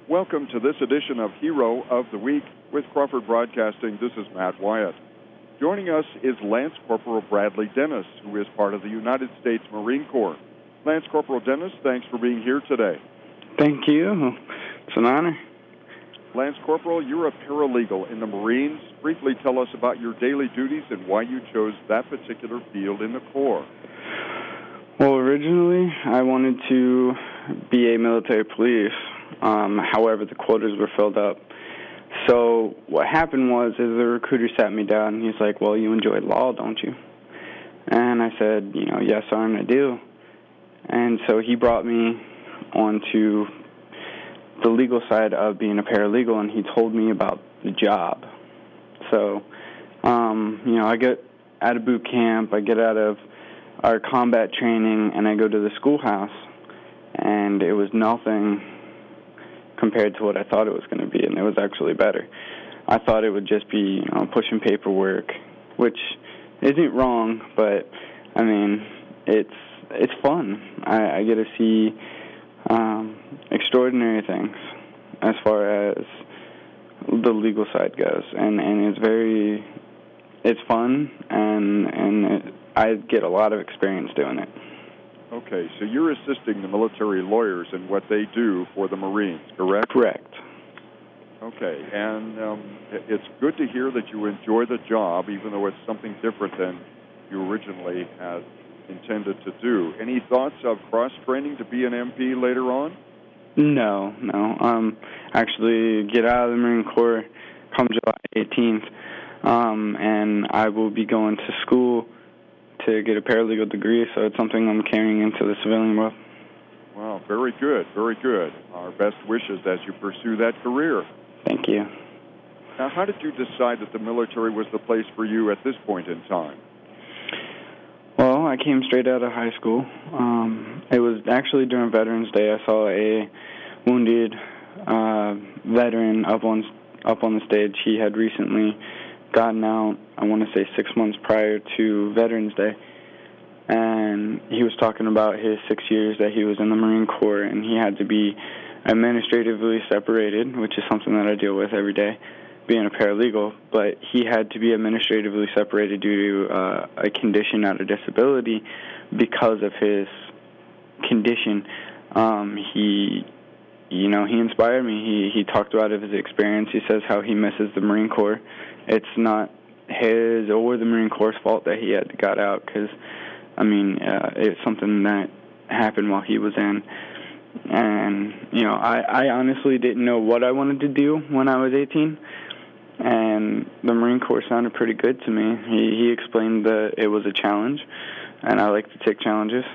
Welcome to this edition of Hero of the Week with Crawford Broadcasting. This is Matt Wyatt. Joining us is Lance Corporal Bradley Dennis, who is part of the United States Marine Corps. Lance Corporal Dennis, thanks for being here today. Thank you. It's an honor. Lance Corporal, you're a paralegal in the Marines. Briefly tell us about your daily duties and why you chose that particular field in the Corps. Well, originally, I wanted to be a military police. However, the quotas were filled up. So what happened was the recruiter sat me down, and he's like, well, you enjoy law, don't you? And I said, yes, I do. And so he brought me onto the legal side of being a paralegal, and he told me about the job. So, I get out of boot camp, I get out of our combat training, and I go to the schoolhouse, and it was nothing compared to what I thought it was going to be, and it was actually better. I thought it would just be, pushing paperwork, which isn't wrong, but, it's fun. I get to see extraordinary things as far as the legal side goes, and it's fun, and I get a lot of experience doing it. Okay, so you're assisting the military lawyers in what they do for the Marines, correct? Correct. Okay, and it's good to hear that you enjoy the job, even though it's something different than you originally had intended to do. Any thoughts of cross-training to be an MP later on? No. Actually, get out of the Marine Corps come July 18th, and I will be going to school to get a paralegal degree, so it's something I'm carrying into the civilian world. Wow, very good, very good. Our best wishes as you pursue that career. Thank you. Now, how did you decide that the military was the place for you at this point in time? Well, I came straight out of high school. It was actually during Veterans Day. I saw a wounded veteran up on the stage. He had recently gotten out, I want to say 6 months prior to Veterans Day, and he was talking about his 6 years that he was in the Marine Corps, and he had to be administratively separated, which is something that I deal with every day, being a paralegal, but he had to be administratively separated due to a condition, not a disability, because of his condition. He inspired me. He talked about his experience. He says how he misses the Marine Corps. It's not his or the Marine Corps' fault that he had got out, because, it's something that happened while he was in. And, I honestly didn't know what I wanted to do when I was 18, and the Marine Corps sounded pretty good to me. He explained that it was a challenge, and I like to take challenges.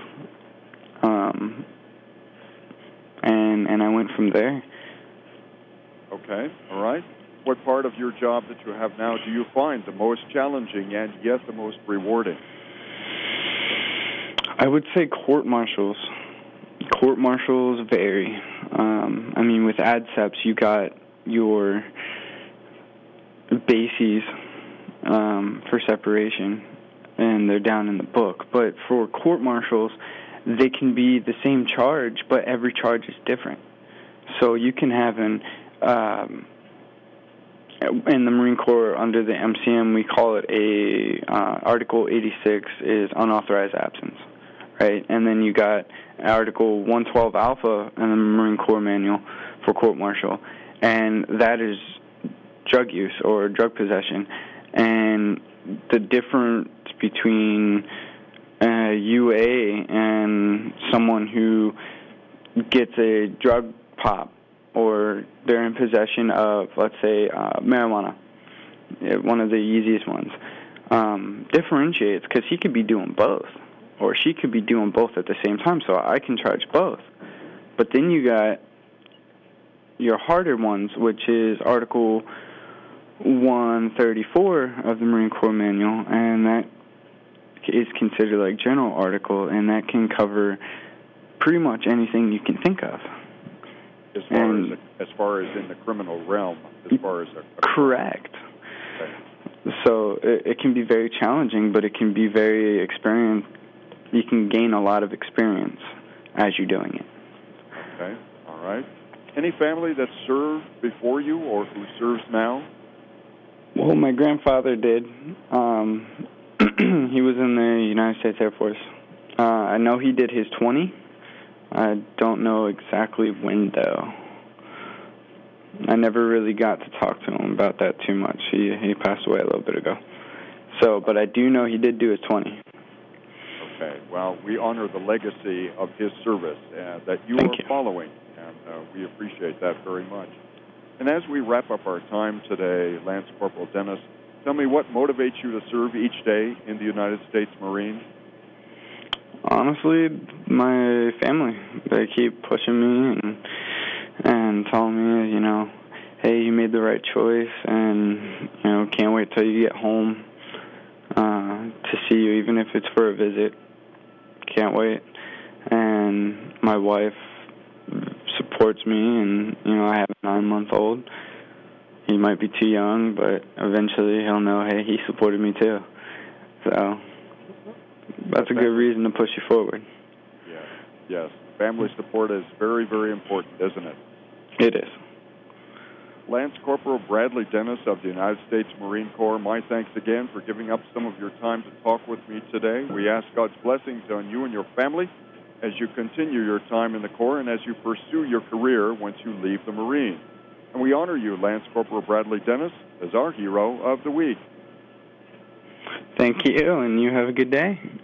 And I went from there. Okay, all right. What part of your job that you have now do you find the most challenging and yet the most rewarding? I would say court-martials. Court-martials vary. With ADCEPS, you got your bases for separation, and they're down in the book. But for court-martials, they can be the same charge, but every charge is different. So you can have in the Marine Corps, under the MCM, we call it Article 86 is unauthorized absence, right? And then you got Article 112 Alpha in the Marine Corps Manual for court-martial, and that is drug use or drug possession. And the difference between UA and someone who gets a drug pop, or they're in possession of, let's say, marijuana, one of the easiest ones, differentiates, because he could be doing both, or she could be doing both at the same time, so I can charge both. But then you got your harder ones, which is Article 134 of the Marine Corps Manual, and that is considered like general article, and that can cover pretty much anything you can think of. As far as in the criminal realm, correct. Okay. So it can be very challenging, but it can be very experienced. You can gain a lot of experience as you're doing it. Okay, all right. Any family that served before you or who serves now? Well, my grandfather did. He was in the United States Air Force. I know he did his 20. I don't know exactly when, though. I never really got to talk to him about that too much. He passed away a little bit ago. But I do know he did do his 20. Okay. Well, we honor the legacy of his service that you Thank are you. following, and we appreciate that very much. And as we wrap up our time today, Lance Corporal Dennis, tell me what motivates you to serve each day in the United States Marines? Honestly, my family. They keep pushing me and telling me, hey, you made the right choice, and, can't wait till you get home to see you, even if it's for a visit. Can't wait. And my wife supports me, and, I have a 9-month-old. He might be too young, but eventually he'll know, hey, he supported me too. So that's a good reason to push you forward. Yes. Family support is very, very important, isn't it? It is. Lance Corporal Bradley Dennis of the United States Marine Corps, my thanks again for giving up some of your time to talk with me today. We ask God's blessings on you and your family as you continue your time in the Corps and as you pursue your career once you leave the Marines. And we honor you, Lance Corporal Bradley Dennis, as our hero of the week. Thank you, and you have a good day.